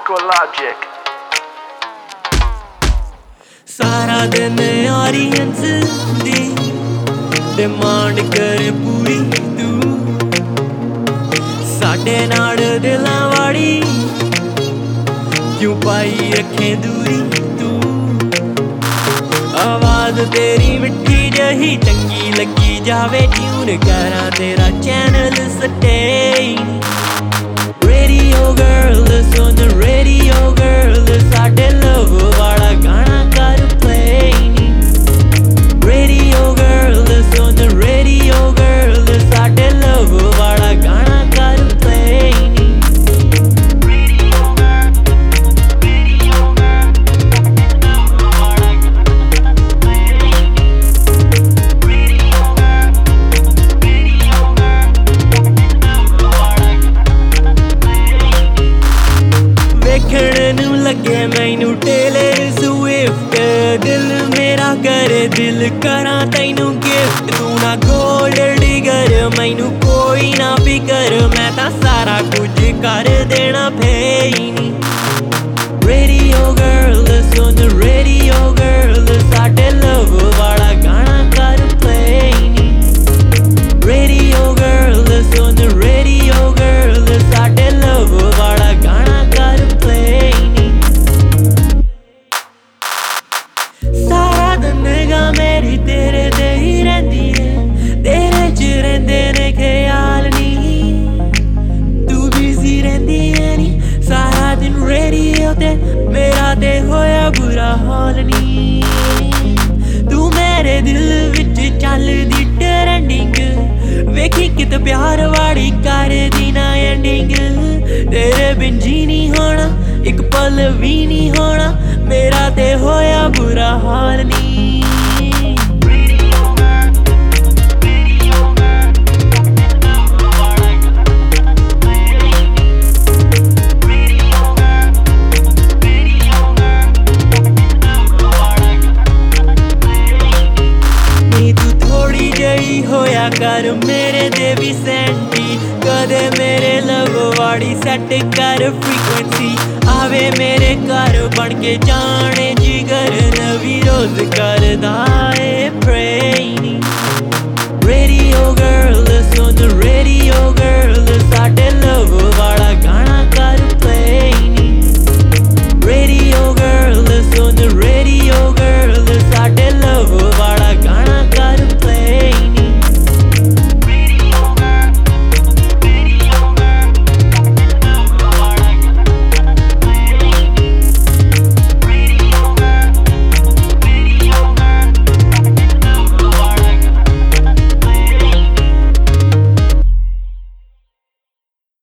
Marco Logic. सारा दिन audience दी demand करे पूरी तू साडे नाल दिलां वाली क्यों पाई रखे दूरी तू आवाज़ तेरी मिठी जही चंगी लगी जावे ट्यून करा तेरा चैनल सटे रेडियो गर्ल सुन रेडियो गर्ल साडे लव वाला गाना कर प्ले रेडियो गर्ल सुन रेडियो गर्ल साडे लव वाला गाना कर प्ले ਵੇਖਣ ਨੂੰ ਲੱਗੇ ਮੈਨੂੰ ਟੇਲਰ ਸਵਿਫਟ ਦਿਲ ਮੇਰਾ ਕਰੇ ਦਿਲ ਕਰਾਂ ਤੈਨੂੰ ਗਿਫਟ ਤੂੰ ਨਾ ਗੋਲਡ ਡਿਗਰ ਮੈਨੂੰ ਕੋਈ ਨਾ ਫਿਕਰ ਮੈਂ ਤਾਂ ਸਾਰਾ ਕੁਝ ਕਰ ਦੇਣਾ ਫੇਈ ਨੀ ਰੇਡੀਓ ਗਰਲ ਸੁਣ ਰੇਡੀਓ ਗਰਲ ਸਾਡੇ ਲਵ ਵਾਲਾ ਗਾਣਾ ਕਰ ਪਲੇ ਨੀ ਰੇਡੀਓ ਗਰਲ ਸੁਣ ਰੇਡੀਓ ਗਰਲ ਸਾਡੇ ਲਵ ਵਾਲਾ ਗਾਣਾ ਕਰ ਪਲੇ ਨੀ ਸਾਰਾ ਦਿਨ ਨਿਗਾਹ ਮੇਰੀ ਤੇਰੇ ਤੇ ਹੀ ਰਹਿੰਦੀ ਏ ਤੇਰੇ ਚ ਰਹਿੰਦੇ ਨੇ ਖਿਆਲ ਨੀ ਤੂੰ ਬਿਜ਼ੀ ਰਹਿੰਦੀ ਏ ਨੀ ਸਾਰਾ ਦਿਨ ਰੇਡੀਓ ਤੇ ਮੇਰਾ ਤੇ ਹੋਇਆ ਬੁਰਾ ਹਾਲ ਨੀ ਤੂੰ ਮੇਰੇ ਦਿਲ ਵਿੱਚ ਚੱਲਦੀ ਟਰੈਂਡਿੰਗ ਵੇਖੀ ਕਿਤੇ ਪਿਆਰ ਵਾਲੀ ਕਰਦੀ ਨਾ ਐਂਡਿੰਗ ਤੇਰੇ ਬਿਨ ਜੀ ਨਹੀਂ ਹੋਣਾ ਇੱਕ ਪਲ ਵੀ ਨਹੀਂ ਹੋਣਾ ਮੇਰਾ ਤੇ ਹੋਇਆ ਬੁਰਾ ਹਾਲ ਨੀ ਹੋਇਆ ਕਰ ਮੇਰੇ ਦੇ ਵੀ ਸੈਂਟੀ ਕਦੇ ਮੇਰੇ ਲਵ ਵਾਲੀ ਸੈੱਟ ਕਰ ਫ੍ਰੀਕੁਐਂਸੀ ਆਵੇ ਮੇਰੇ ਘਰ ਬਣ ਕੇ ਜਾਣੇ ਜਿਗਰ ਨਵੀਂ ਰੋਜ਼ ਕਰਦਾ ਏ ਪ੍ਰੇਨੀ ਰੇਡੀਓ ਗਰਲ ਸੁਣ ਰੇਡੀਓ ਗਰਲ ਸਾਡੇ ਲਵ ਵਾਲਾ